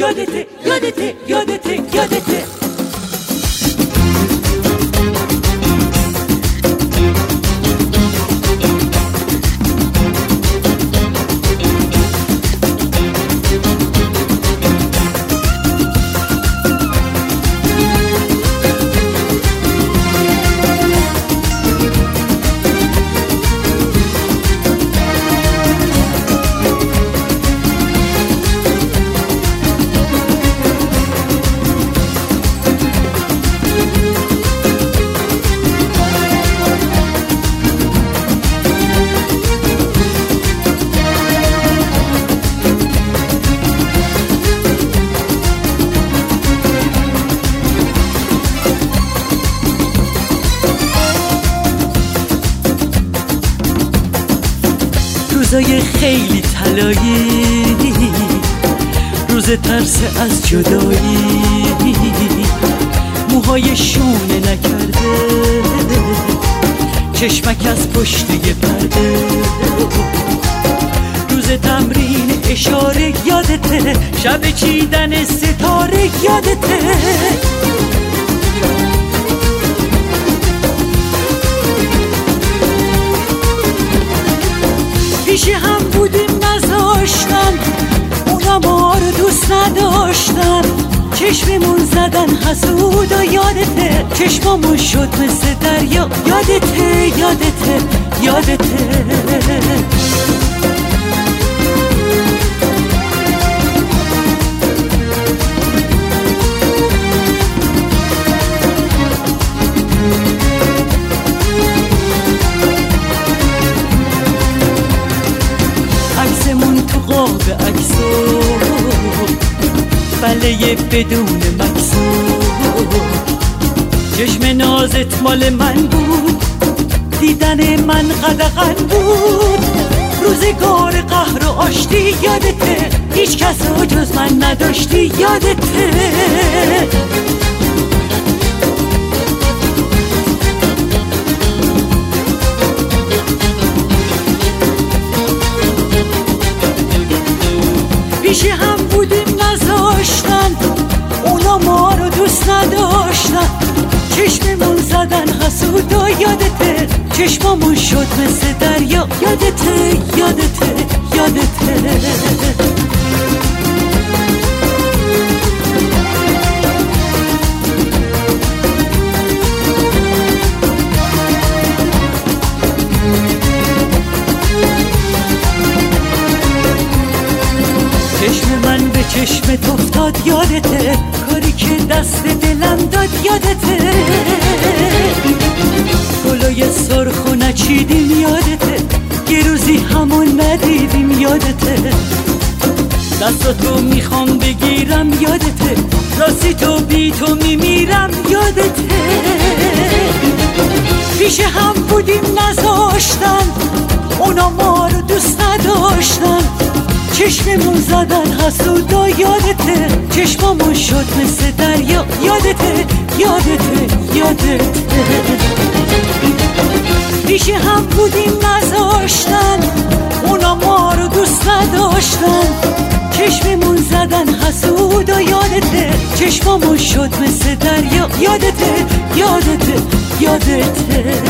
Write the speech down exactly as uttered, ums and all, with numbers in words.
یادته یادته یادته یادته. روزای خیلی طلایی، روز ترس از جدایی، موهای شونه نکرده، چشمک از پشت یه پرده، روز تمرین اشاره یادته، شب چیدن ستاره یادته. پیش هم بودیم نذاشتن، اونا ما رو دوست نداشتن، چشممون زدن حسود و یادته، چشممون شد مثل دریا یادته یادته یادته. عکسمون تو قاب عکسو، بله بدون مکسو، چشم نازت مال من بود، دیدن من قدغن بود، روزگار قهر و آشتی یادته، هیچ کس رو جز من نداشتی یادته. پیش هم بودیم نذاشتن، اونا ما رو دوست نداشتن، چشممون زدن حسود و یادته، چشممون شد مثل دریا یادته یادته یادته. چشم من به چشمت افتاد یادته، کاری که دست دلم داد یادته، گلای سرخ و نچیدیم یادته، یه روزی همون ندیدیم یادته، دستاتو میخوام بگیرم یادته، راستی تو بی تو میمیرم یادته. پیش هم بودیم نذاشتن، اونا ما رو دوست نداشتن، چشممون زدن حسود و یادته، چشممون شد مثل دریا یادته یادته یادته. پیش هم بودیم نذاشتن، اونا ما رو دوست نداشتن، چشممون زدن حسود و یادته، چشممون شد مثل دریا یادته یادته یادته.